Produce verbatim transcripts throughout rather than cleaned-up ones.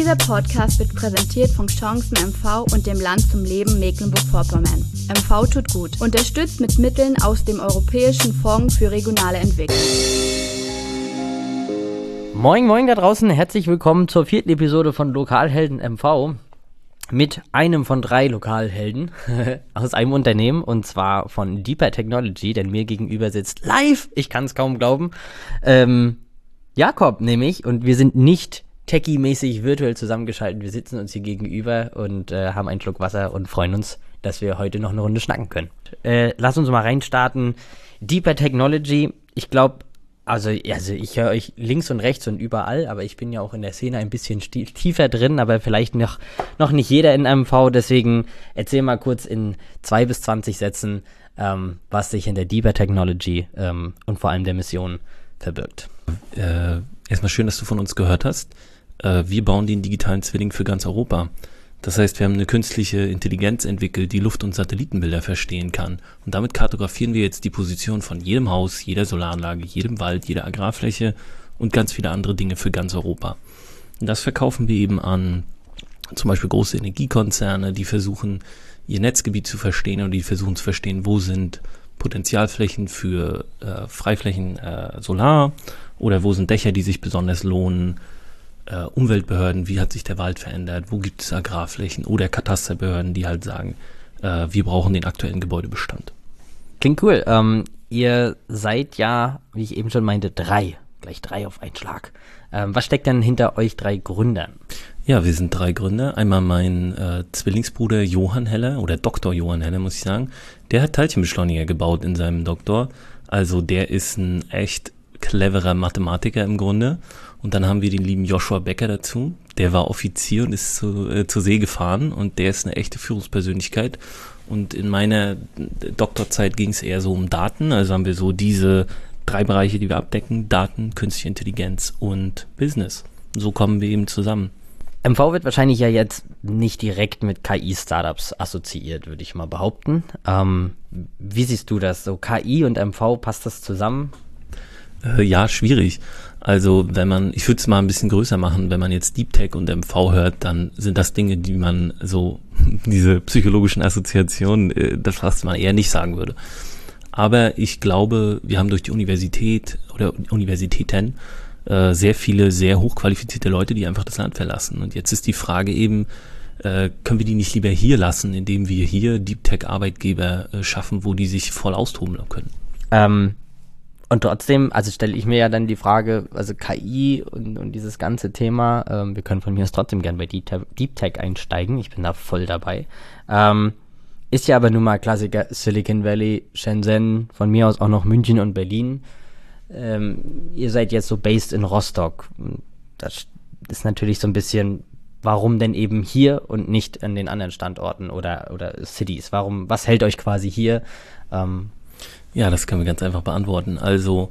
Dieser Podcast wird präsentiert von Chancen M V und dem Land zum Leben Mecklenburg-Vorpommern. M V tut gut. Unterstützt mit Mitteln aus dem Europäischen Fonds für regionale Entwicklung. Moin moin da draußen, herzlich willkommen zur vierten Episode von Lokalhelden M V mit einem von drei Lokalhelden aus einem Unternehmen, und zwar von Deeper Technology, denn mir gegenüber sitzt live, ich kann es kaum glauben, ähm, Jakob nämlich, und wir sind nicht techie-mäßig virtuell zusammengeschaltet, wir sitzen uns hier gegenüber und äh, haben einen Schluck Wasser und freuen uns, dass wir heute noch eine Runde schnacken können. Äh, lass uns mal reinstarten. Deeper Technology, ich glaube, Also, also ich höre euch links und rechts und überall, aber ich bin ja auch in der Szene ein bisschen sti- tiefer drin, aber vielleicht noch, noch nicht jeder in M V, deswegen erzähl mal kurz in zwei bis zwanzig Sätzen, ähm, was sich hinter Deeper Technology ähm, und vor allem der Mission verbirgt. Äh, erstmal schön, dass du von uns gehört hast. Äh, wir bauen den digitalen Zwilling für ganz Europa. Das heißt, wir haben eine künstliche Intelligenz entwickelt, die Luft- und Satellitenbilder verstehen kann. Und damit kartografieren wir jetzt die Position von jedem Haus, jeder Solaranlage, jedem Wald, jeder Agrarfläche und ganz viele andere Dinge für ganz Europa. Und das verkaufen wir eben an zum Beispiel große Energiekonzerne, die versuchen, ihr Netzgebiet zu verstehen und die versuchen zu verstehen, wo sind Potenzialflächen für äh, Freiflächen äh, Solar oder wo sind Dächer, die sich besonders lohnen. Uh, Umweltbehörden, wie hat sich der Wald verändert, wo gibt es Agrarflächen oder Katasterbehörden, die halt sagen, uh, wir brauchen den aktuellen Gebäudebestand. Klingt cool. Ähm, ihr seid ja, wie ich eben schon meinte, drei. Gleich drei auf einen Schlag. Ähm, was steckt denn hinter euch drei Gründern? Ja, wir sind drei Gründer. Einmal mein äh, Zwillingsbruder Johann Heller, oder Doktor Johann Heller, muss ich sagen. Der hat Teilchenbeschleuniger gebaut in seinem Doktor. Also der ist ein echt cleverer Mathematiker im Grunde. Und dann haben wir den lieben Joshua Becker dazu. Der war Offizier und ist zu, äh, zur See gefahren und der ist eine echte Führungspersönlichkeit. Und in meiner Doktorzeit ging es eher so um Daten. Also haben wir so diese drei Bereiche, die wir abdecken: Daten, künstliche Intelligenz und Business. Und so kommen wir eben zusammen. M V wird wahrscheinlich ja jetzt nicht direkt mit K I-Startups assoziiert, würde ich mal behaupten. Ähm, wie siehst du das? So K I und M V, passt das zusammen? Äh, ja, schwierig. Also wenn man, ich würde es mal ein bisschen größer machen, wenn man jetzt Deep Tech und M V hört, dann sind das Dinge, die man so, diese psychologischen Assoziationen, äh, das was man eher nicht sagen würde. Aber ich glaube, wir haben durch die Universität oder Universitäten äh, sehr viele sehr hochqualifizierte Leute, die einfach das Land verlassen. Und jetzt ist die Frage eben, äh, können wir die nicht lieber hier lassen, indem wir hier Deep Tech Arbeitgeber äh, schaffen, wo die sich voll austoben können? Ähm, Und trotzdem, also stelle ich mir ja dann die Frage, also K I und, und dieses ganze Thema, ähm, wir können von mir aus trotzdem gern bei Deep, Deep Tech einsteigen, ich bin da voll dabei, ähm, ist ja aber nun mal Klassiker Silicon Valley, Shenzhen, von mir aus auch noch München und Berlin. Ähm, ihr seid jetzt so based in Rostock. Das ist natürlich so ein bisschen, warum denn eben hier und nicht an den anderen Standorten oder, oder Cities? Warum, was hält euch quasi hier? Ähm, Ja, das können wir ganz einfach beantworten. Also,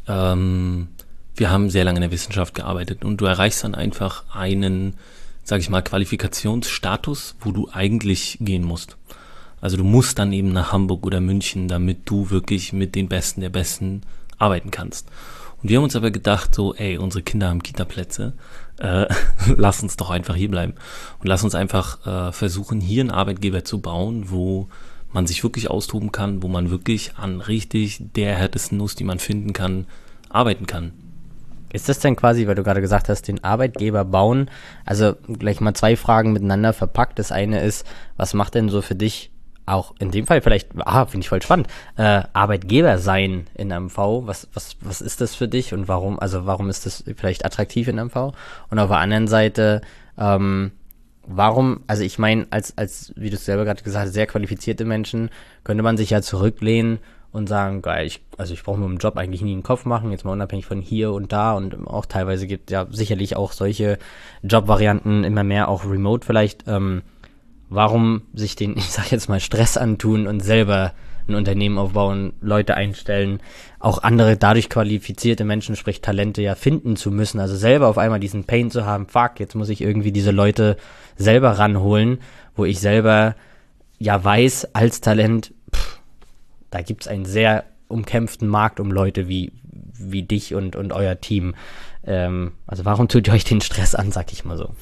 ähm, wir haben sehr lange in der Wissenschaft gearbeitet und du erreichst dann einfach einen, sag ich mal, Qualifikationsstatus, wo du eigentlich gehen musst. Also du musst dann eben nach Hamburg oder München, damit du wirklich mit den Besten der Besten arbeiten kannst. Und wir haben uns aber gedacht, so, ey, unsere Kinder haben Kita-Plätze, äh, lass uns doch einfach hier bleiben. Und lass uns einfach äh, versuchen, hier einen Arbeitgeber zu bauen, wo man sich wirklich austoben kann, wo man wirklich an richtig der härtesten Nuss, die man finden kann, arbeiten kann. Ist das denn quasi, weil du gerade gesagt hast, den Arbeitgeber bauen, also gleich mal zwei Fragen miteinander verpackt. Das eine ist, was macht denn so für dich auch in dem Fall vielleicht, ah, finde ich voll spannend, äh, Arbeitgeber sein in M V, was, was, was ist das für dich und warum, also warum ist das vielleicht attraktiv in M V? Und auf der anderen Seite, ähm, warum, also ich meine, als, als, wie du es selber gerade gesagt hast, sehr qualifizierte Menschen, könnte man sich ja zurücklehnen und sagen, geil, ich, also ich brauche mir im Job eigentlich nie einen Kopf machen, jetzt mal unabhängig von hier und da, und auch teilweise gibt ja sicherlich auch solche Jobvarianten immer mehr, auch remote vielleicht, ähm, warum sich den, ich sag jetzt mal, Stress antun und selber ein Unternehmen aufbauen, Leute einstellen, auch andere dadurch qualifizierte Menschen, sprich Talente ja finden zu müssen, also selber auf einmal diesen Pain zu haben, fuck, jetzt muss ich irgendwie diese Leute selber ranholen, wo ich selber ja weiß, als Talent, pff, da gibt's einen sehr umkämpften Markt um Leute wie, wie dich und, und euer Team. Ähm, also warum tut ihr euch den Stress an, sag ich mal so?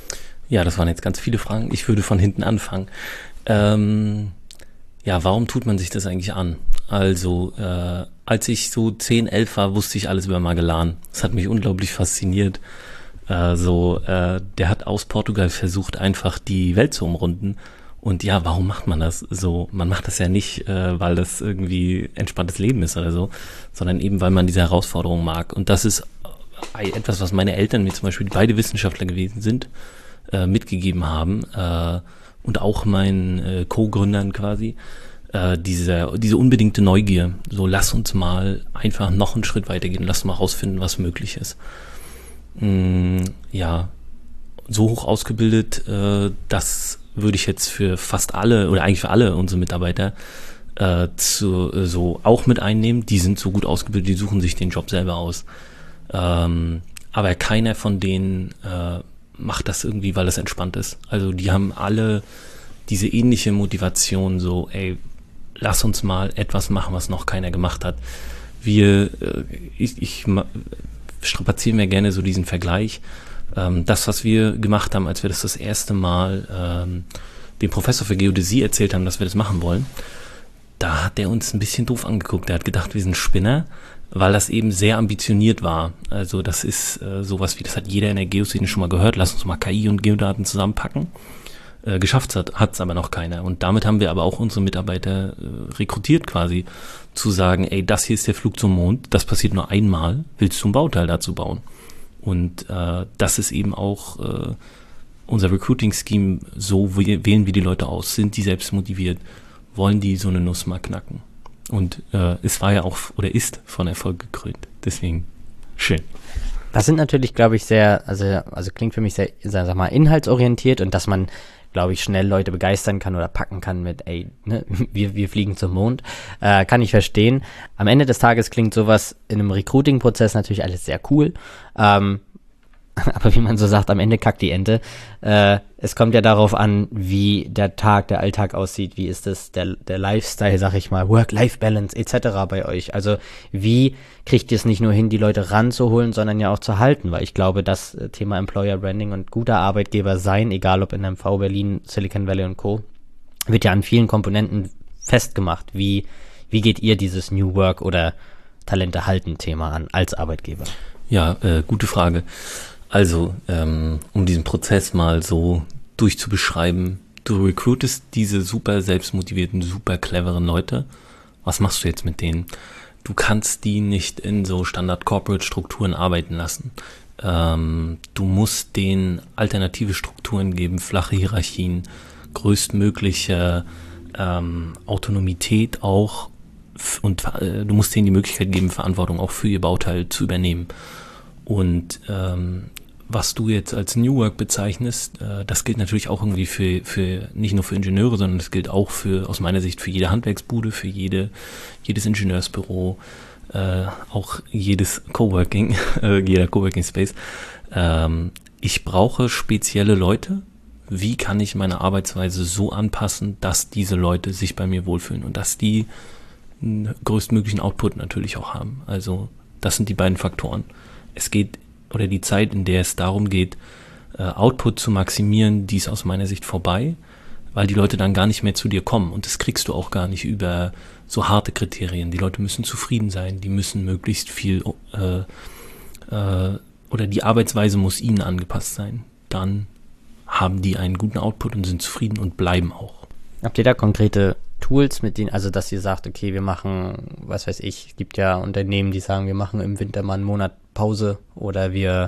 Ja, das waren jetzt ganz viele Fragen. Ich würde von hinten anfangen. Ähm, ja, warum tut man sich das eigentlich an? Also, äh, als ich so zehn, elf war, wusste ich alles über Magellan. Das hat mich unglaublich fasziniert. Äh, so, äh, der hat aus Portugal versucht, einfach die Welt zu umrunden. Und ja, warum macht man das so? Man macht das ja nicht, äh, weil das irgendwie entspanntes Leben ist oder so, sondern eben, weil man diese Herausforderung mag. Und das ist äh, etwas, was meine Eltern mir zum Beispiel, die beide Wissenschaftler gewesen sind, äh, mitgegeben haben. Äh, und auch meinen äh, Co-Gründern quasi. Äh, diese, diese unbedingte Neugier. So, lass uns mal einfach noch einen Schritt weitergehen. Lass uns mal rausfinden, was möglich ist. Mm, ja, so hoch ausgebildet, äh, dass würde ich jetzt für fast alle oder eigentlich für alle unsere Mitarbeiter äh, zu, äh, so auch mit einnehmen. Die sind so gut ausgebildet, die suchen sich den Job selber aus. Ähm, aber keiner von denen äh, macht das irgendwie, weil es entspannt ist. Also die haben alle diese ähnliche Motivation, so, ey, lass uns mal etwas machen, was noch keiner gemacht hat. Wir, äh, ich, ich strapazieren wir gerne so diesen Vergleich. Das, was wir gemacht haben, als wir das das erste Mal ähm, dem Professor für Geodäsie erzählt haben, dass wir das machen wollen, da hat der uns ein bisschen doof angeguckt. Der hat gedacht, wir sind Spinner, weil das eben sehr ambitioniert war. Also das ist äh, sowas wie, das hat jeder in der Geoszene schon mal gehört, lass uns mal K I und Geodaten zusammenpacken. Äh, geschafft hat es aber noch keiner. Und damit haben wir aber auch unsere Mitarbeiter äh, rekrutiert quasi, zu sagen, ey, das hier ist der Flug zum Mond, das passiert nur einmal, willst du ein Bauteil dazu bauen? Und äh, das ist eben auch äh, unser Recruiting-Scheme, so wählen wir die Leute aus. Sind die selbst motiviert? Wollen die so eine Nuss mal knacken? Und äh, es war ja auch oder ist von Erfolg gekrönt. Deswegen schön. Das sind natürlich, glaube ich, sehr, also, also klingt für mich sehr, sag mal, inhaltsorientiert und dass man, glaube ich, schnell Leute begeistern kann oder packen kann mit, ey, ne, wir, wir fliegen zum Mond, äh, kann ich verstehen. Am Ende des Tages klingt sowas in einem Recruiting-Prozess natürlich alles sehr cool, ähm, aber wie man so sagt, am Ende kackt die Ente. Äh, es kommt ja darauf an, wie der Tag, der Alltag aussieht, wie ist das, der, der Lifestyle, sag ich mal, Work-Life-Balance et cetera bei euch. Also wie kriegt ihr es nicht nur hin, die Leute ranzuholen, sondern ja auch zu halten, weil ich glaube, das Thema Employer Branding und guter Arbeitgeber sein, egal ob in M V, Berlin, Silicon Valley und Co., wird ja an vielen Komponenten festgemacht. Wie, wie geht ihr dieses New Work oder Talente halten Thema an als Arbeitgeber? Ja, äh, gute Frage. Also, ähm, um diesen Prozess mal so durchzubeschreiben, du recruitest diese super selbstmotivierten, super cleveren Leute. Was machst du jetzt mit denen? Du kannst die nicht in so Standard-Corporate-Strukturen arbeiten lassen. Ähm, du musst denen alternative Strukturen geben, flache Hierarchien, größtmögliche ähm, Autonomität auch f- und äh, du musst denen die Möglichkeit geben, Verantwortung auch für ihr Bauteil zu übernehmen. Und ähm, was du jetzt als New Work bezeichnest, äh, das gilt natürlich auch irgendwie für, für nicht nur für Ingenieure, sondern das gilt auch für, aus meiner Sicht, für jede Handwerksbude, für jede, jedes Ingenieursbüro, äh, auch jedes Coworking, äh, jeder Coworking Space. Ähm, ich brauche spezielle Leute. Wie kann ich meine Arbeitsweise so anpassen, dass diese Leute sich bei mir wohlfühlen und dass die einen größtmöglichen Output natürlich auch haben. Also das sind die beiden Faktoren. Es geht, oder die Zeit, in der es darum geht, äh, Output zu maximieren, die ist aus meiner Sicht vorbei, weil die Leute dann gar nicht mehr zu dir kommen und das kriegst du auch gar nicht über so harte Kriterien. Die Leute müssen zufrieden sein, die müssen möglichst viel, äh, äh, oder die Arbeitsweise muss ihnen angepasst sein. Dann haben die einen guten Output und sind zufrieden und bleiben auch. Habt ihr da konkrete Tools, mit denen, also dass ihr sagt, okay, wir machen, was weiß ich, es gibt ja Unternehmen, die sagen, wir machen im Winter mal einen Monat Pause oder wir,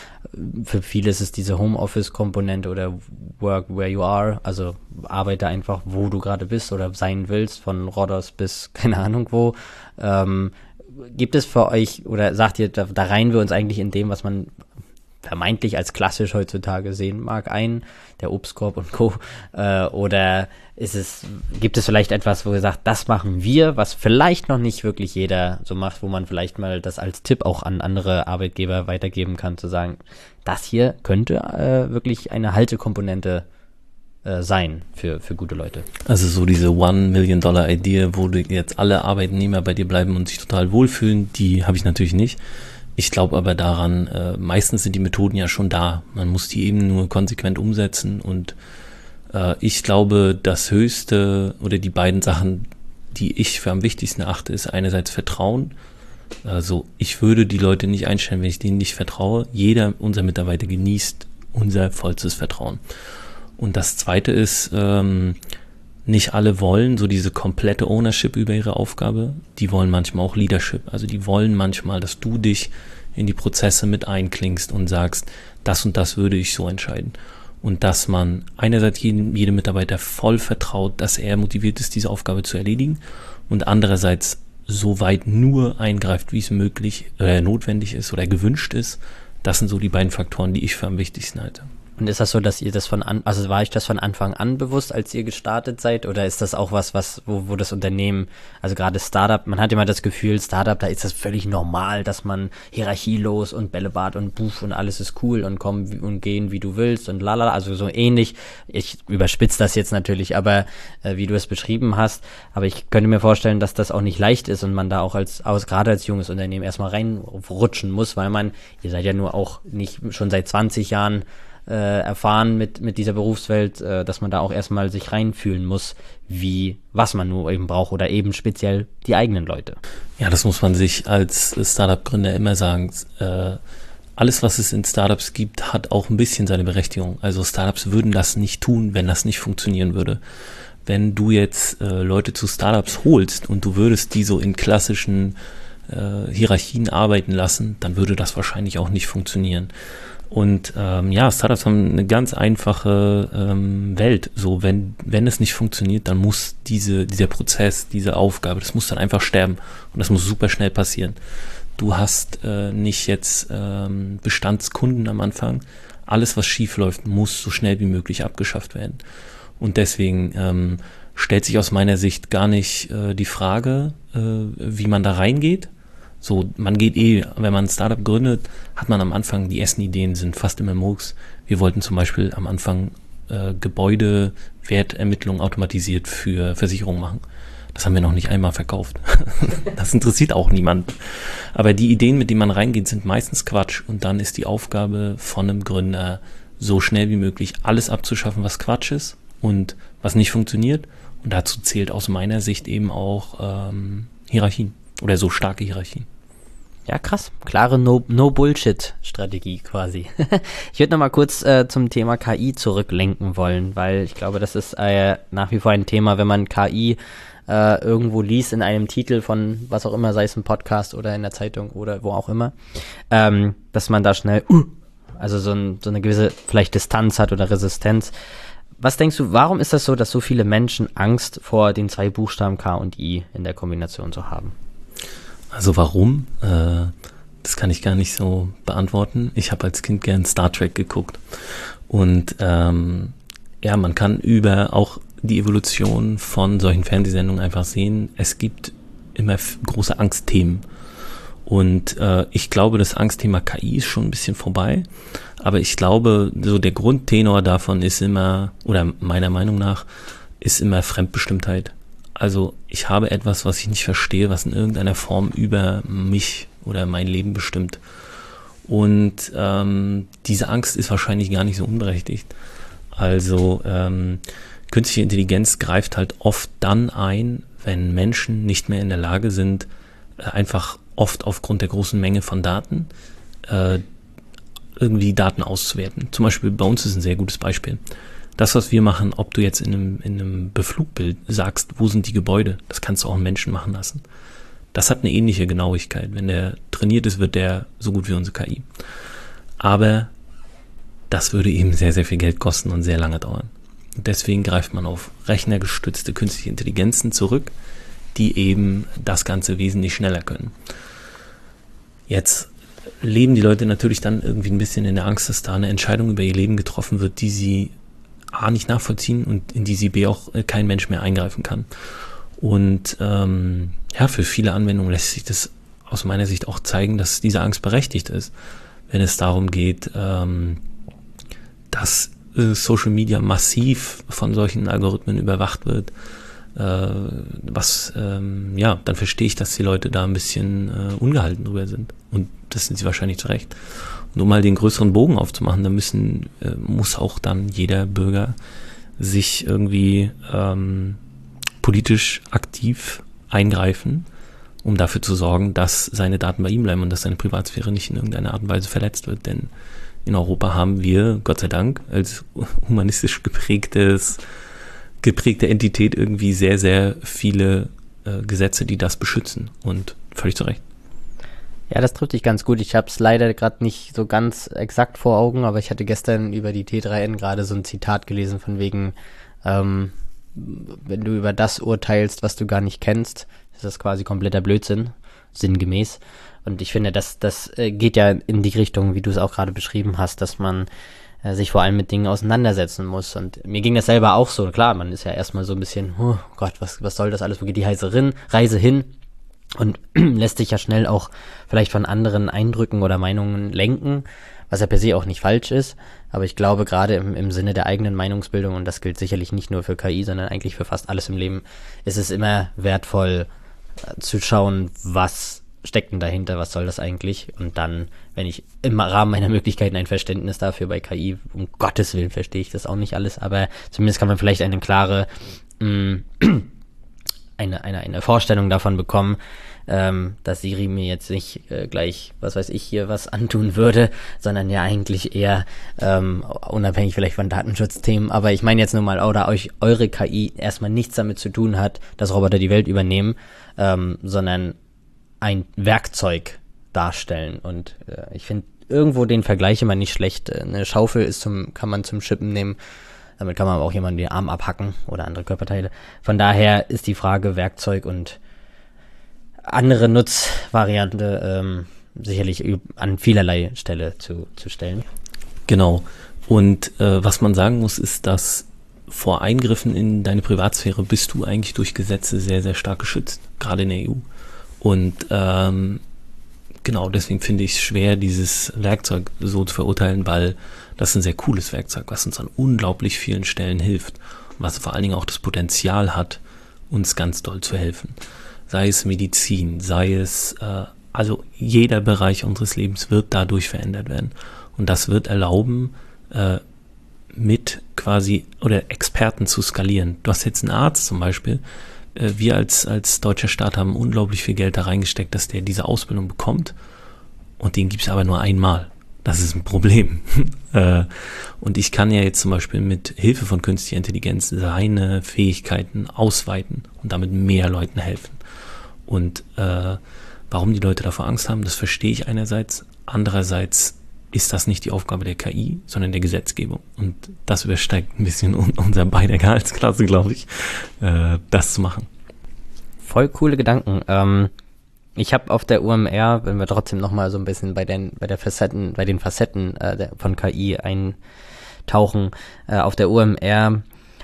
für viele ist es diese Homeoffice-Komponente oder Work where you are, also arbeite einfach, wo du gerade bist oder sein willst, von Rhodos bis keine Ahnung wo. Ähm, gibt es für euch, oder sagt ihr, da, da reihen wir uns eigentlich in dem, was man vermeintlich als klassisch heutzutage sehen mag, ein, der Obstkorb und Co. Äh, oder ist es, gibt es vielleicht etwas, wo ihr sagt, das machen wir, was vielleicht noch nicht wirklich jeder so macht, wo man vielleicht mal das als Tipp auch an andere Arbeitgeber weitergeben kann, zu sagen, das hier könnte äh, wirklich eine Haltekomponente äh, sein für, für gute Leute. Also so diese One-Million-Dollar-Idee, wo du jetzt alle Arbeitnehmer bei dir bleiben und sich total wohlfühlen, die habe ich natürlich nicht. Ich glaube aber daran, äh, meistens sind die Methoden ja schon da. Man muss die eben nur konsequent umsetzen und äh, ich glaube, das Höchste oder die beiden Sachen, die ich für am wichtigsten erachte, ist einerseits Vertrauen. Also ich würde die Leute nicht einstellen, wenn ich denen nicht vertraue. Jeder unserer Mitarbeiter genießt unser vollstes Vertrauen. Und das Zweite ist, ähm, nicht alle wollen so diese komplette Ownership über ihre Aufgabe. Die wollen manchmal auch Leadership. Also die wollen manchmal, dass du dich in die Prozesse mit einklingst und sagst, das und das würde ich so entscheiden. Und dass man einerseits jedem, jedem Mitarbeiter voll vertraut, dass er motiviert ist, diese Aufgabe zu erledigen und andererseits so weit nur eingreift, wie es möglich äh, notwendig ist oder gewünscht ist. Das sind so die beiden Faktoren, die ich für am wichtigsten halte. Und ist das so, dass ihr das von an, also war euch das von Anfang an bewusst, als ihr gestartet seid, oder ist das auch was, was, wo, wo das Unternehmen, also gerade Startup, man hat immer das Gefühl, Startup, da ist das völlig normal, dass man hierarchielos und Bällebad und Buff und alles ist cool und komm und gehen, wie du willst und lalala, also so ähnlich. Ich überspitze das jetzt natürlich, aber äh, wie du es beschrieben hast, aber ich könnte mir vorstellen, dass das auch nicht leicht ist und man da auch als, aus, gerade als junges Unternehmen erstmal reinrutschen muss, weil man, ihr seid ja nur auch nicht schon seit zwanzig Jahren Äh, erfahren mit mit dieser Berufswelt, äh, dass man da auch erstmal sich reinfühlen muss, wie, was man nur eben braucht oder eben speziell die eigenen Leute. Ja, das muss man sich als Startup-Gründer immer sagen. Äh, alles, was es in Startups gibt, hat auch ein bisschen seine Berechtigung. Also Startups würden das nicht tun, wenn das nicht funktionieren würde. Wenn du jetzt äh, Leute zu Startups holst und du würdest die so in klassischen äh, Hierarchien arbeiten lassen, dann würde das wahrscheinlich auch nicht funktionieren. Und ähm, ja, Startups haben eine ganz einfache ähm, Welt. So, wenn wenn es nicht funktioniert, dann muss diese dieser Prozess, diese Aufgabe, das muss dann einfach sterben und das muss super schnell passieren. Du hast äh, nicht jetzt ähm, Bestandskunden am Anfang. Alles, was schief läuft, muss so schnell wie möglich abgeschafft werden. Und deswegen ähm, stellt sich aus meiner Sicht gar nicht äh, die Frage, äh, wie man da reingeht. So, man geht eh, wenn man ein Startup gründet, hat man am Anfang, die ersten Ideen sind fast immer Murks. Wir wollten zum Beispiel am Anfang äh, Gebäudewertermittlung automatisiert für Versicherungen machen. Das haben wir noch nicht einmal verkauft. Das interessiert auch niemand. Aber die Ideen, mit denen man reingeht, sind meistens Quatsch. Und dann ist die Aufgabe von einem Gründer, so schnell wie möglich alles abzuschaffen, was Quatsch ist und was nicht funktioniert. Und dazu zählt aus meiner Sicht eben auch ähm, Hierarchien. Oder so starke Hierarchien. Ja, krass. Klare No-Bullshit-Strategie quasi. Ich würde nochmal kurz äh, zum Thema K I zurücklenken wollen, weil ich glaube, das ist äh, nach wie vor ein Thema, wenn man K I äh, irgendwo liest in einem Titel von was auch immer, sei es ein Podcast oder in der Zeitung oder wo auch immer, ähm, dass man da schnell, uh, also so, ein, so eine gewisse vielleicht Distanz hat oder Resistenz. Was denkst du, warum ist das so, dass so viele Menschen Angst vor den zwei Buchstaben K und I in der Kombination so haben? Also warum? Äh, das kann ich gar nicht so beantworten. Ich habe als Kind gern Star Trek geguckt. Und ähm, ja, man kann über auch die Evolution von solchen Fernsehsendungen einfach sehen, es gibt immer f- große Angstthemen. Und äh, ich glaube, das Angstthema K I ist schon ein bisschen vorbei. Aber ich glaube, so der Grundtenor davon ist immer, oder meiner Meinung nach, ist immer Fremdbestimmtheit. Also ich habe etwas, was ich nicht verstehe, was in irgendeiner Form über mich oder mein Leben bestimmt. Und ähm, diese Angst ist wahrscheinlich gar nicht so unberechtigt. Also ähm, künstliche Intelligenz greift halt oft dann ein, wenn Menschen nicht mehr in der Lage sind, äh, einfach oft aufgrund der großen Menge von Daten äh, irgendwie Daten auszuwerten. Zum Beispiel bei uns ist ein sehr gutes Beispiel. Das, was wir machen, ob du jetzt in einem, in einem Beflugbild sagst, wo sind die Gebäude, das kannst du auch einen Menschen machen lassen. Das hat eine ähnliche Genauigkeit. Wenn der trainiert ist, wird der so gut wie unsere K I. Aber das würde eben sehr, sehr viel Geld kosten und sehr lange dauern. Und deswegen greift man auf rechnergestützte künstliche Intelligenzen zurück, die eben das Ganze wesentlich schneller können. Jetzt leben die Leute natürlich dann irgendwie ein bisschen in der Angst, dass da eine Entscheidung über ihr Leben getroffen wird, die sie A nicht nachvollziehen und in die sie B auch kein Mensch mehr eingreifen kann. Und ähm, ja, für viele Anwendungen lässt sich das aus meiner Sicht auch zeigen, dass diese Angst berechtigt ist, wenn es darum geht, ähm, dass äh, Social Media massiv von solchen Algorithmen überwacht wird, äh, was, ähm, ja, dann verstehe ich, dass die Leute da ein bisschen äh, ungehalten drüber sind. Und das sind sie wahrscheinlich zu Recht. Und um mal den größeren Bogen aufzumachen, da müssen, äh, muss auch dann jeder Bürger sich irgendwie ähm, politisch aktiv eingreifen, um dafür zu sorgen, dass seine Daten bei ihm bleiben und dass seine Privatsphäre nicht in irgendeiner Art und Weise verletzt wird. Denn in Europa haben wir, Gott sei Dank, als humanistisch geprägtes, geprägte Entität irgendwie sehr, sehr viele äh, Gesetze, die das beschützen. Und völlig zu Recht. Ja, das trifft dich ganz gut. Ich habe es leider gerade nicht so ganz exakt vor Augen, aber ich hatte gestern über die T drei N gerade so ein Zitat gelesen von wegen, ähm, wenn du über das urteilst, was du gar nicht kennst, ist das quasi kompletter Blödsinn, sinngemäß. Und ich finde, das, das äh, geht ja in die Richtung, wie du es auch gerade beschrieben hast, dass man äh, sich vor allem mit Dingen auseinandersetzen muss. Und mir ging das selber auch so. Klar, man ist ja erstmal so ein bisschen, oh Gott, was, was soll das alles, wo geht die Reise hin? Reise hin? Und lässt sich ja schnell auch vielleicht von anderen Eindrücken oder Meinungen lenken, was ja per se auch nicht falsch ist. Aber ich glaube, gerade im, im Sinne der eigenen Meinungsbildung, und das gilt sicherlich nicht nur für K I, sondern eigentlich für fast alles im Leben, ist es immer wertvoll äh, zu schauen, was steckt denn dahinter, was soll das eigentlich? Und dann, wenn ich im Rahmen meiner Möglichkeiten ein Verständnis dafür bei K I, um Gottes Willen verstehe ich das auch nicht alles, aber zumindest kann man vielleicht eine klare mh, Eine, eine, eine Vorstellung davon bekommen, ähm, dass Siri mir jetzt nicht äh, gleich, was weiß ich, hier was antun würde, sondern ja eigentlich eher ähm, unabhängig vielleicht von Datenschutzthemen, aber ich meine jetzt nur mal, oder euch eure K I erstmal nichts damit zu tun hat, dass Roboter die Welt übernehmen, ähm, sondern ein Werkzeug darstellen. Und äh, ich finde irgendwo den Vergleich immer nicht schlecht. Eine Schaufel ist zum, kann man zum Schippen nehmen. Damit kann man aber auch jemanden den Arm abhacken oder andere Körperteile. Von daher ist die Frage Werkzeug und andere Nutzvariante ähm, sicherlich an vielerlei Stelle zu, zu stellen. Genau. Und äh, was man sagen muss, ist, dass vor Eingriffen in deine Privatsphäre bist du eigentlich durch Gesetze sehr, sehr stark geschützt, gerade in der E U. Und ähm, genau, deswegen finde ich es schwer, dieses Werkzeug so zu verurteilen, weil das ist ein sehr cooles Werkzeug, was uns an unglaublich vielen Stellen hilft, was vor allen Dingen auch das Potenzial hat, uns ganz doll zu helfen. Sei es Medizin, sei es, äh, also jeder Bereich unseres Lebens wird dadurch verändert werden. Und das wird erlauben, äh, mit quasi, oder Experten zu skalieren. Du hast jetzt einen Arzt zum Beispiel. Äh, wir als, als deutscher Staat haben unglaublich viel Geld da reingesteckt, dass der diese Ausbildung bekommt. Und den gibt es aber nur einmal. Das ist ein Problem. äh, und ich kann ja jetzt zum Beispiel mit Hilfe von künstlicher Intelligenz seine Fähigkeiten ausweiten und damit mehr Leuten helfen. Und äh, warum die Leute davor Angst haben, das verstehe ich einerseits. Andererseits ist das nicht die Aufgabe der K I, sondern der Gesetzgebung. Und das übersteigt ein bisschen unser beider Gehaltsklasse, glaube ich, äh, das zu machen. Voll coole Gedanken. Ähm, ich habe auf der U M R, wenn wir trotzdem nochmal so ein bisschen bei den, bei der Facetten, bei den Facetten äh, der, von K I eintauchen, äh, auf der U M R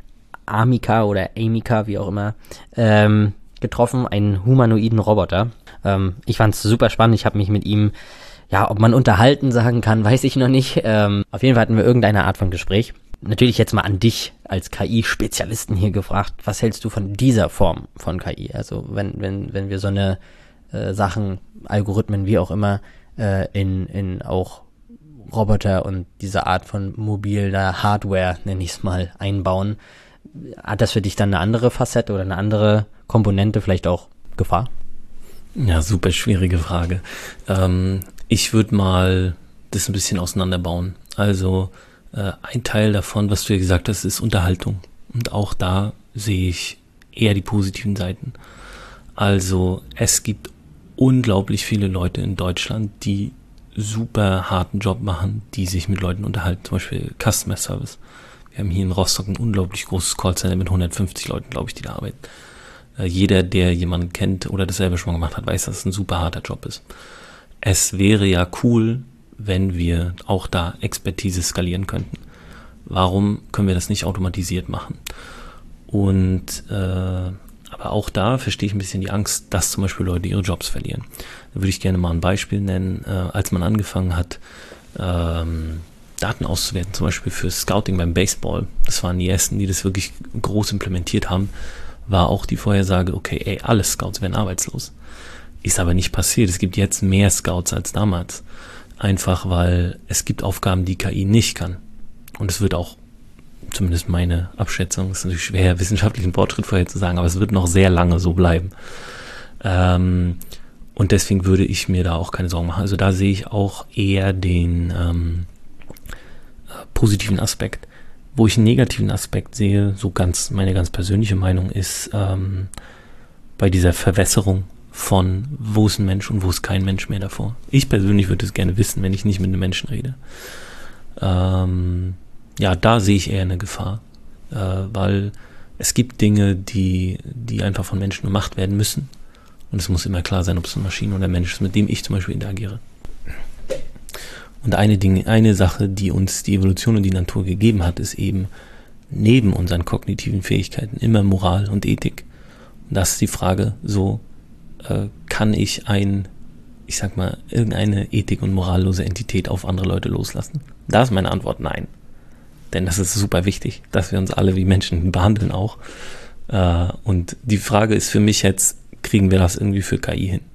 Amica oder Amica, wie auch immer, ähm, getroffen, einen humanoiden Roboter. Ähm, ich fand es super spannend. Ich habe mich mit ihm, ja, ob man unterhalten sagen kann, weiß ich noch nicht. Ähm, auf jeden Fall hatten wir irgendeine Art von Gespräch. Natürlich jetzt mal an dich als K I-Spezialisten hier gefragt, was hältst du von dieser Form von K I? Also wenn, wenn, wenn wir so eine äh, Sachen, Algorithmen, wie auch immer, äh, in, in auch Roboter und diese Art von mobiler Hardware, nenne ich es mal, einbauen, hat das für dich dann eine andere Facette oder eine andere Komponente, vielleicht auch Gefahr? Ja, super schwierige Frage. Ähm, ich würde mal das ein bisschen auseinanderbauen. Also äh, ein Teil davon, was du ja gesagt hast, ist Unterhaltung. Und auch da sehe ich eher die positiven Seiten. Also es gibt unglaublich viele Leute in Deutschland, die super harten Job machen, die sich mit Leuten unterhalten. Zum Beispiel Customer Service. Wir haben hier in Rostock ein unglaublich großes Callcenter mit hundertfünfzig Leuten, glaube ich, die da arbeiten. Äh, jeder, der jemanden kennt oder das selber schon mal gemacht hat, weiß, dass es ein super harter Job ist. Es wäre ja cool, wenn wir auch da Expertise skalieren könnten. Warum können wir das nicht automatisiert machen? Und äh, aber auch da verstehe ich ein bisschen die Angst, dass zum Beispiel Leute ihre Jobs verlieren. Da würde ich gerne mal ein Beispiel nennen. Äh, als man angefangen hat, ähm, Daten auszuwerten, zum Beispiel für Scouting beim Baseball, das waren die ersten, die das wirklich groß implementiert haben, war auch die Vorhersage, okay, ey, alle Scouts werden arbeitslos. Ist aber nicht passiert. Es gibt jetzt mehr Scouts als damals. Einfach weil es gibt Aufgaben, die K I nicht kann. Und es wird auch, zumindest meine Abschätzung, ist natürlich schwer, wissenschaftlichen Fortschritt vorherzusagen, aber es wird noch sehr lange so bleiben. Ähm, und deswegen würde ich mir da auch keine Sorgen machen. Also da sehe ich auch eher den ähm, positiven Aspekt. Wo ich einen negativen Aspekt sehe, so ganz meine ganz persönliche Meinung ist, ähm, bei dieser Verwässerung von wo ist ein Mensch und wo ist kein Mensch mehr davor. Ich persönlich würde es gerne wissen, wenn ich nicht mit einem Menschen rede. Ähm, ja, da sehe ich eher eine Gefahr, äh, weil es gibt Dinge, die, die einfach von Menschen gemacht werden müssen. Und es muss immer klar sein, ob es eine Maschine oder ein Mensch ist, mit dem ich zum Beispiel interagiere. Und eine Ding, eine Sache, die uns die Evolution und die Natur gegeben hat, ist eben neben unseren kognitiven Fähigkeiten immer Moral und Ethik. Und das ist die Frage, so äh, kann ich ein, ich sag mal, irgendeine ethik- und morallose Entität auf andere Leute loslassen? Da ist meine Antwort nein. Denn das ist super wichtig, dass wir uns alle wie Menschen behandeln auch. Äh, und die Frage ist für mich jetzt, kriegen wir das irgendwie für K I hin?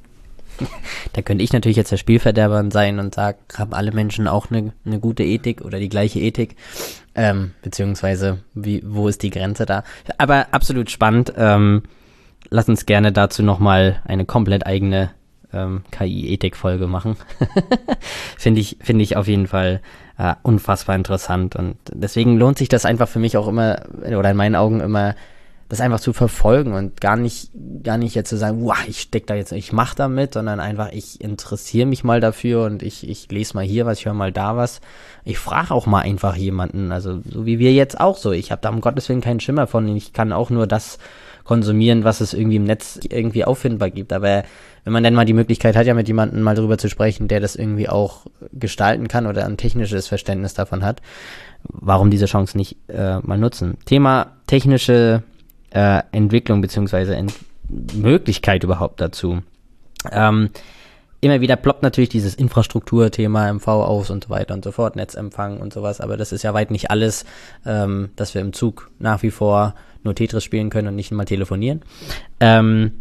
Da könnte ich natürlich jetzt der Spielverderber sein und sagen, haben alle Menschen auch eine, eine gute Ethik oder die gleiche Ethik? Ähm, beziehungsweise, wie, wo ist die Grenze da? Aber absolut spannend. Ähm, lass uns gerne dazu nochmal eine komplett eigene ähm, K I-Ethik-Folge machen. Finde ich, finde ich auf jeden Fall äh, unfassbar interessant. Und deswegen lohnt sich das einfach für mich auch immer, oder in meinen Augen immer, das einfach zu verfolgen und gar nicht, gar nicht jetzt zu sagen, wow, ich steck da jetzt, ich mach da mit, sondern einfach, ich interessiere mich mal dafür und ich, ich lese mal hier was, ich höre mal da was. Ich frage auch mal einfach jemanden, also so wie wir jetzt auch so. Ich habe da um Gottes Willen keinen Schimmer von, ich kann auch nur das konsumieren, was es irgendwie im Netz irgendwie auffindbar gibt. Aber wenn man dann mal die Möglichkeit hat, ja mit jemandem mal drüber zu sprechen, der das irgendwie auch gestalten kann oder ein technisches Verständnis davon hat, warum diese Chance nicht äh, mal nutzen? Thema technische Äh, Entwicklung beziehungsweise Ent- Möglichkeit überhaupt dazu. Ähm, immer wieder ploppt natürlich dieses Infrastrukturthema M V auf und so weiter und so fort, Netzempfang und sowas, aber das ist ja weit nicht alles, ähm, dass wir im Zug nach wie vor nur Tetris spielen können und nicht mal telefonieren. Ähm,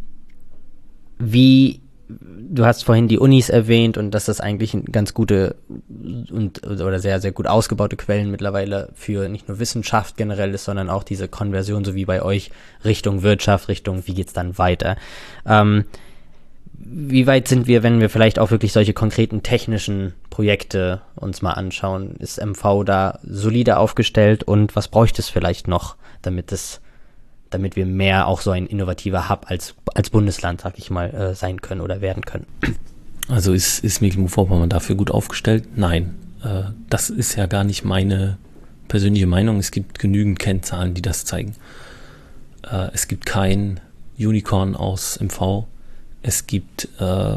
wie Du hast vorhin die Unis erwähnt und dass das eigentlich eine ganz gute und oder sehr, sehr gut ausgebaute Quellen mittlerweile für nicht nur Wissenschaft generell ist, sondern auch diese Konversion, so wie bei euch, Richtung Wirtschaft, Richtung, wie geht's dann weiter? Ähm, wie weit sind wir, wenn wir vielleicht auch wirklich solche konkreten technischen Projekte uns mal anschauen? Ist M V da solide aufgestellt und was bräuchte es vielleicht noch, damit es damit wir mehr auch so ein innovativer Hub als, als Bundesland, sag ich mal, äh, sein können oder werden können. Also ist, ist Mecklenburg-Vorpommern dafür gut aufgestellt? Nein. Äh, das ist ja gar nicht meine persönliche Meinung. Es gibt genügend Kennzahlen, die das zeigen. Äh, es gibt kein Unicorn aus M V. Es gibt, äh,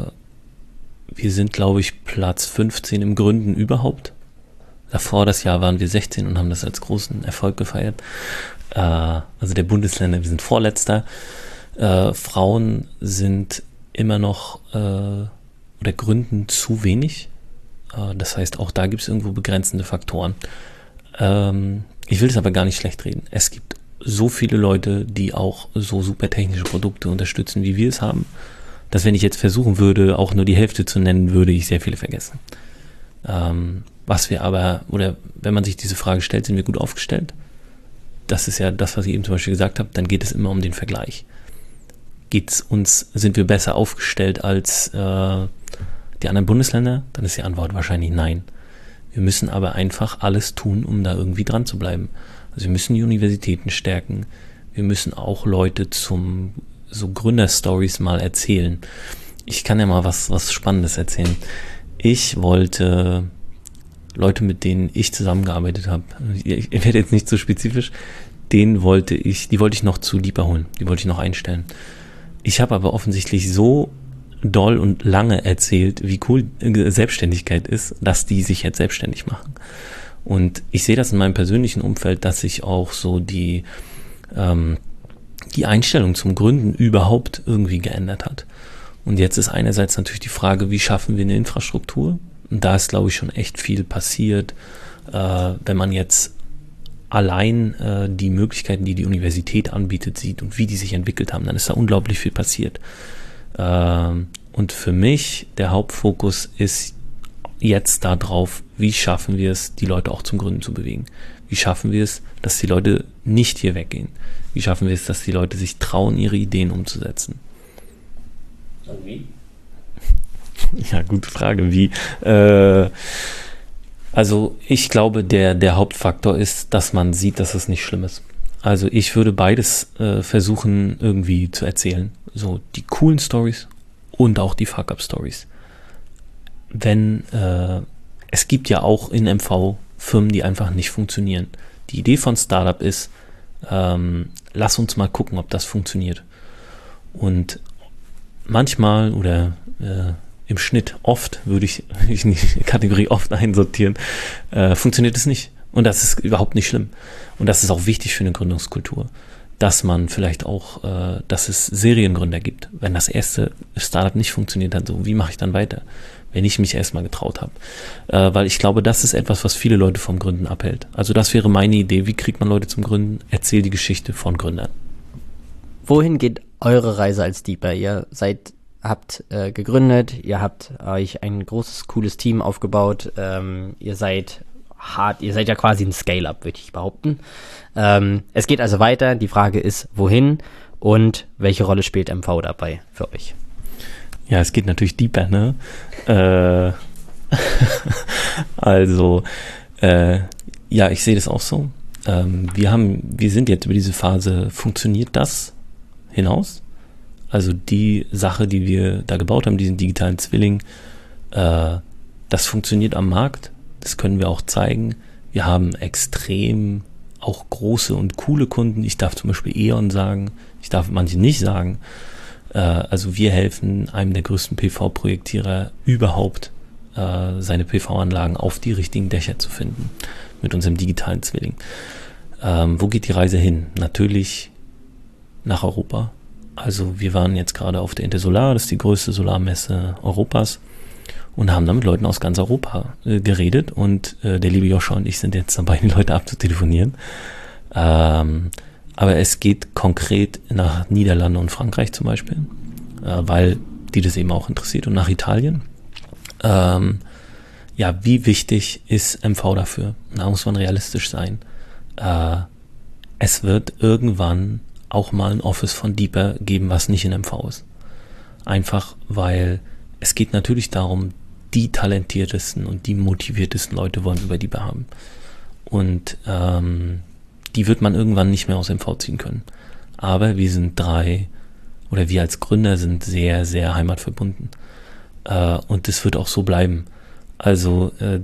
wir sind, glaube ich, Platz fünfzehn im Gründen überhaupt. Davor das Jahr waren wir sechzehn und haben das als großen Erfolg gefeiert. Also der Bundesländer, wir sind Vorletzter. Äh, Frauen sind immer noch äh, oder gründen zu wenig. Äh, das heißt, auch da gibt es irgendwo begrenzende Faktoren. Ähm, ich will das aber gar nicht schlecht reden. Es gibt so viele Leute, die auch so super technische Produkte unterstützen, wie wir es haben, dass wenn ich jetzt versuchen würde, auch nur die Hälfte zu nennen, würde ich sehr viele vergessen. Ähm, was wir aber, oder wenn man sich diese Frage stellt, sind wir gut aufgestellt? Das ist ja das, was ich eben zum Beispiel gesagt habe, dann geht es immer um den Vergleich. Geht's uns, sind wir besser aufgestellt als äh, die anderen Bundesländer? Dann ist die Antwort wahrscheinlich nein. Wir müssen aber einfach alles tun, um da irgendwie dran zu bleiben. Also wir müssen die Universitäten stärken. Wir müssen auch Leute zum so Gründerstories mal erzählen. Ich kann ja mal was, was Spannendes erzählen. Ich wollte Leute, mit denen ich zusammengearbeitet habe, ich, ich werde jetzt nicht so spezifisch, den wollte ich, die wollte ich noch zu Lipa holen, die wollte ich noch einstellen. Ich habe aber offensichtlich so doll und lange erzählt, wie cool Selbstständigkeit ist, dass die sich jetzt selbstständig machen. Und ich sehe das in meinem persönlichen Umfeld, dass sich auch so die, ähm, die Einstellung zum Gründen überhaupt irgendwie geändert hat. Und jetzt ist einerseits natürlich die Frage, wie schaffen wir eine Infrastruktur? Und da ist, glaube ich, schon echt viel passiert. Äh, wenn man jetzt allein äh, die Möglichkeiten, die die Universität anbietet, sieht und wie die sich entwickelt haben, dann ist da unglaublich viel passiert. Ähm, und für mich, der Hauptfokus ist jetzt darauf, wie schaffen wir es, die Leute auch zum Gründen zu bewegen. Wie schaffen wir es, dass die Leute nicht hier weggehen? Wie schaffen wir es, dass die Leute sich trauen, ihre Ideen umzusetzen? Und wie? Ja, gute Frage. Wie? Äh, also ich glaube, der, der Hauptfaktor ist, dass man sieht, dass es nicht schlimm ist. Also ich würde beides äh, versuchen irgendwie zu erzählen. So die coolen Stories und auch die Fuck-Up-Stories. Wenn, äh, es gibt ja auch in M V Firmen, die einfach nicht funktionieren. Die Idee von Startup ist, ähm, lass uns mal gucken, ob das funktioniert. Und manchmal oder äh, im Schnitt oft, würde ich, ich in die Kategorie oft einsortieren, äh, funktioniert es nicht. Und das ist überhaupt nicht schlimm. Und das ist auch wichtig für eine Gründungskultur, dass man vielleicht auch, äh, dass es Seriengründer gibt. Wenn das erste Startup nicht funktioniert hat, so wie mache ich dann weiter? Wenn ich mich erstmal getraut habe. Äh, weil ich glaube, das ist etwas, was viele Leute vom Gründen abhält. Also das wäre meine Idee. Wie kriegt man Leute zum Gründen? Erzähl die Geschichte von Gründern. Wohin geht eure Reise als Deeper? Ihr seid, habt äh, gegründet, ihr habt euch ein großes, cooles Team aufgebaut, ähm, ihr seid hart, ihr seid ja quasi ein Scale-Up, würde ich behaupten. Ähm, es geht also weiter. Die Frage ist, wohin und welche Rolle spielt M V dabei für euch? Ja, es geht natürlich deeper, ne? Äh, also, äh, ja, ich sehe das auch so. Ähm, wir haben, wir sind jetzt über diese Phase, funktioniert das hinaus? Also die Sache, die wir da gebaut haben, diesen digitalen Zwilling, äh, das funktioniert am Markt. Das können wir auch zeigen. Wir haben extrem auch große und coole Kunden. Ich darf zum Beispiel E.ON sagen. Ich darf manche nicht sagen. Also wir helfen einem der größten P V-Projektierer überhaupt, äh, seine P V-Anlagen auf die richtigen Dächer zu finden mit unserem digitalen Zwilling. Ähm, wo geht die Reise hin? Natürlich nach Europa. Also wir waren jetzt gerade auf der Intersolar, das ist die größte Solarmesse Europas, und haben da mit Leuten aus ganz Europa äh, geredet. Und äh, der liebe Joscha und ich sind jetzt dabei, die Leute abzutelefonieren. Ähm, Aber es geht konkret nach Niederlande und Frankreich zum Beispiel, äh, weil die das eben auch interessiert, und nach Italien. Ähm, ja, wie wichtig ist M V dafür? Da muss man realistisch sein. Äh, es wird irgendwann auch mal ein Office von Deeper geben, was nicht in M V ist. Einfach, weil es geht natürlich darum, die talentiertesten und die motiviertesten Leute wollen wir bei Deeper haben. Und ähm, die wird man irgendwann nicht mehr aus M V ziehen können. Aber wir sind drei, oder wir als Gründer sind sehr, sehr heimatverbunden. Äh, und das wird auch so bleiben. Also, äh,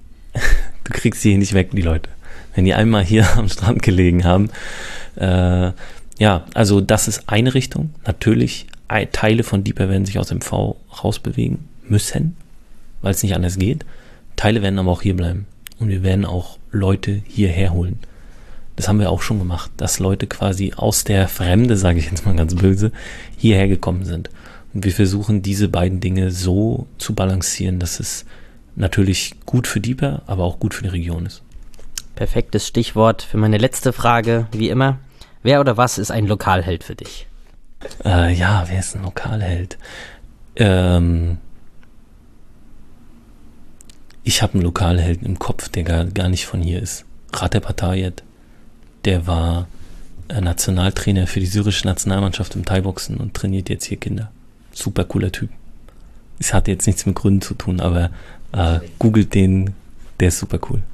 du kriegst sie hier nicht weg, die Leute. Wenn die einmal hier am Strand gelegen haben. Äh, ja, also das ist eine Richtung. Natürlich, Teile von Deeper werden sich aus M V rausbewegen müssen, weil es nicht anders geht. Teile werden aber auch hier bleiben. Und wir werden auch Leute hierher holen. Das haben wir auch schon gemacht, dass Leute quasi aus der Fremde, sage ich jetzt mal ganz böse, hierher gekommen sind. Und wir versuchen, diese beiden Dinge so zu balancieren, dass es natürlich gut für Deeper, aber auch gut für die Region ist. Perfektes Stichwort für meine letzte Frage, wie immer. Wer oder was ist ein Lokalheld für dich? Äh, ja, wer ist ein Lokalheld? Ähm, ich habe einen Lokalhelden im Kopf, der gar, gar nicht von hier ist. Ratep Hatayet. Der war äh, Nationaltrainer für die syrische Nationalmannschaft im Thai-Boxen und trainiert jetzt hier Kinder. Super cooler Typ. Es hat jetzt nichts mit Gründen zu tun, aber äh, googelt den, der ist super cool.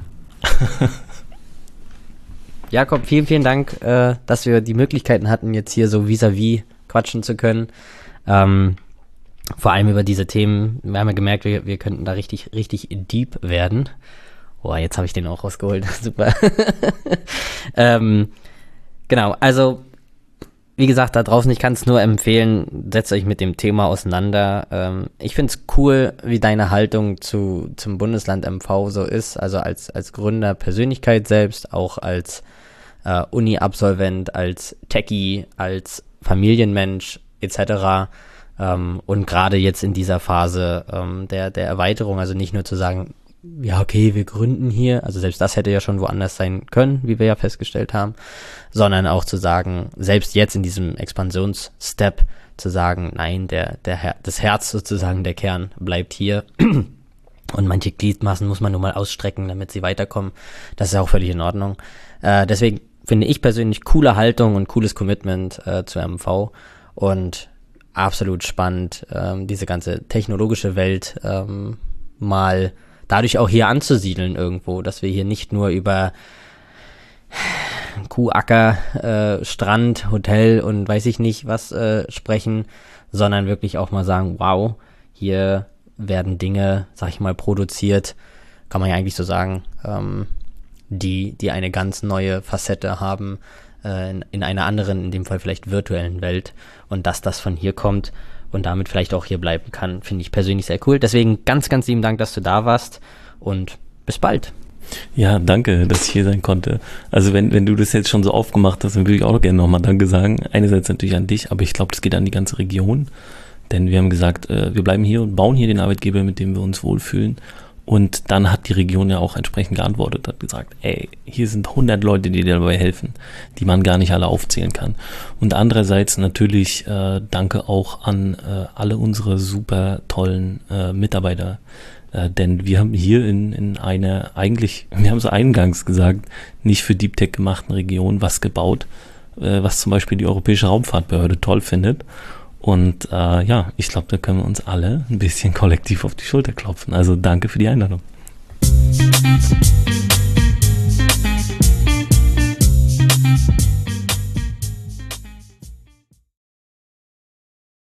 Jakob, vielen, vielen Dank, äh, dass wir die Möglichkeiten hatten, jetzt hier so vis-à-vis quatschen zu können. Ähm, vor allem über diese Themen. Wir haben ja gemerkt, wir, wir könnten da richtig, richtig deep werden. Boah, jetzt habe ich den auch rausgeholt. Super. ähm, genau, also wie gesagt, da draußen, ich kann es nur empfehlen, setzt euch mit dem Thema auseinander. Ähm, ich finde es cool, wie deine Haltung zu zum Bundesland M V so ist, also als, als Gründer, Persönlichkeit selbst, auch als äh, Uni-Absolvent, als Techie, als Familienmensch et cetera. Ähm, und gerade jetzt in dieser Phase ähm, der, der Erweiterung, also nicht nur zu sagen, ja, okay, wir gründen hier, also selbst das hätte ja schon woanders sein können, wie wir ja festgestellt haben, sondern auch zu sagen, selbst jetzt in diesem Expansionsstep, zu sagen, nein, der, der Her- das Herz sozusagen, der Kern bleibt hier und manche Gliedmaßen muss man nur mal ausstrecken, damit sie weiterkommen. Das ist auch völlig in Ordnung. Äh, deswegen finde ich persönlich coole Haltung und cooles Commitment äh, zu M V und absolut spannend, ähm, diese ganze technologische Welt ähm, mal dadurch auch hier anzusiedeln irgendwo, dass wir hier nicht nur über Kuhacker, äh, Strand, Hotel und weiß ich nicht was äh, sprechen, sondern wirklich auch mal sagen, wow, hier werden Dinge, sag ich mal, produziert, kann man ja eigentlich so sagen, ähm, die, die eine ganz neue Facette haben, äh, in, in einer anderen, in dem Fall vielleicht virtuellen Welt, und dass das von hier kommt und damit vielleicht auch hier bleiben kann, finde ich persönlich sehr cool. Deswegen ganz, ganz lieben Dank, dass du da warst und bis bald. Ja, danke, dass ich hier sein konnte. Also wenn, wenn du das jetzt schon so aufgemacht hast, dann würde ich auch gerne nochmal Danke sagen. Einerseits natürlich an dich, aber ich glaube, das geht an die ganze Region, denn wir haben gesagt, äh, wir bleiben hier und bauen hier den Arbeitgeber, mit dem wir uns wohlfühlen. Und dann hat die Region ja auch entsprechend geantwortet, hat gesagt, ey, hier sind hundert Leute, die dir dabei helfen, die man gar nicht alle aufzählen kann. Und andererseits natürlich äh, danke auch an äh, alle unsere super tollen äh, Mitarbeiter, äh, denn wir haben hier in, in einer eigentlich, wir haben es eingangs gesagt, nicht für Deep Tech gemachten Region was gebaut, äh, was zum Beispiel die Europäische Raumfahrtbehörde toll findet. Und äh, ja, ich glaube, da können wir uns alle ein bisschen kollektiv auf die Schulter klopfen. Also danke für die Einladung.